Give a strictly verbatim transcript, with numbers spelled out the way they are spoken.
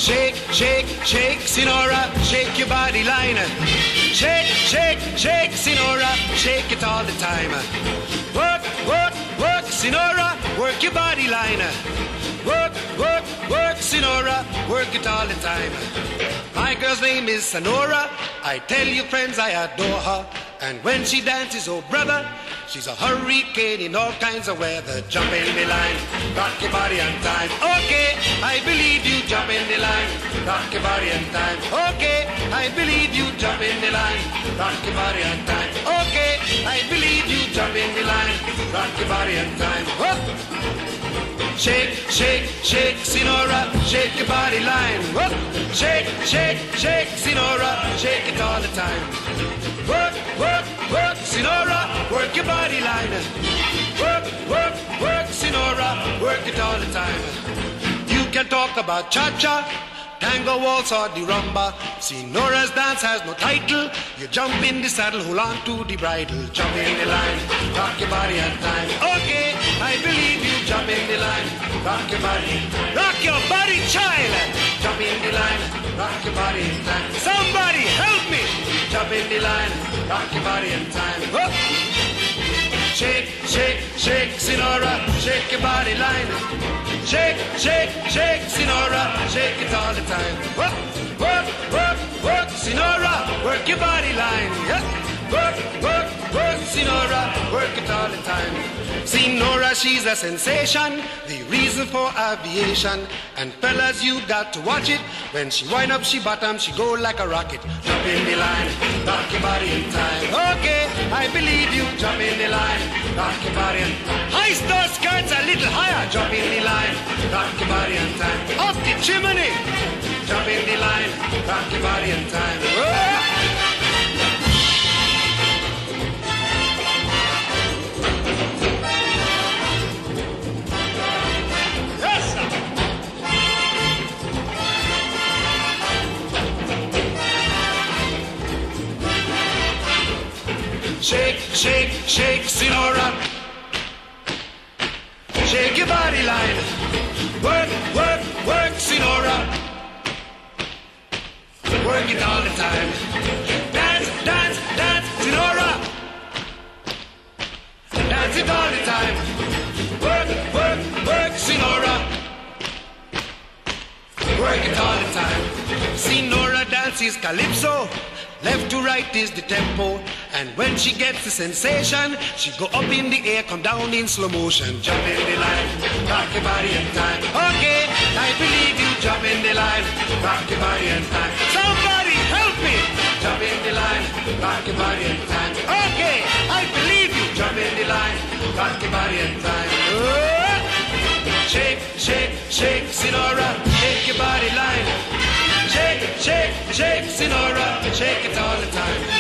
Shake, shake, shake, Sinora, shake your body line. Shake, shake, shake, Sinora, shake it all the time. Work, work, work, Sinora, work your body line. Work, work, work, Sinora, work it all the time. My girl's name is Sonora. I tell you friends, I adore her. And when she dances, oh brother, she's a hurricane in all kinds of weather. Jump in the line, rock your body on time. Okay, I believe you, jump in the line, rock your body on time. Okay, I believe you, jump in the line, rock your body on time. Okay, I believe you, jump in the line, rock your body on time. Whoop. Shake, shake, shake, Sinora, shake your body line. Whoop. Shake, shake, shake, Sinora, shake it all the time. Work, work, work, Sinora, work your body line. Work, work, work, Sinora, work it all the time. You can talk about cha-cha, tango, waltz or the rumba. Sinora's dance has no title. You jump in the saddle, hold on to the bridle. Jump in the line, rock your body on time. Okay, I believe you, jump in the line, rock your body. Rock your body, child. Jump in the line, rock your body in time. Somebody help me. Jump in the line, rock your body in time. Whoop. Shake, shake, shake, Sinora, shake your body line. Shake, shake, shake, Sinora, shake it all the time. Work, work, work, work, Sinora, work your body line. Yeah. Work, work, work, Sinora, work it all the time. Sinora, she's a sensation, the reason for aviation. And fellas, you got to watch it. When she wind up, she bottom, she go like a rocket. Jump in the line, rock your body in time. Okay, I believe you, jump in the line, rock your body in time. High star skirts a little higher, jump in the line, rock your body in time. Up the chimney, jump in the line, rock your body in time. Whoa! Shake, shake, shake, Sinora. Shake your body line. Work, work, work, Sinora. Work it all the time. Dance, dance, dance, Sinora. Dance it all the time. Work, work, work, Sinora. Work it all the time. Sinora dances calypso. Left to right is the tempo. And when she gets the sensation, she go up in the air, come down in slow motion. Jump in the line, rock your body in time. Okay, I believe you, jump in the line, rock your body in time. Somebody help me! Jump in the line, rock your body in time. Okay, I believe you, jump in the line, rock your body in time. Oh! Shake, shake, shake, Sinora, shake your body line. Shake, shake, shake, Sinora, shake it all the time.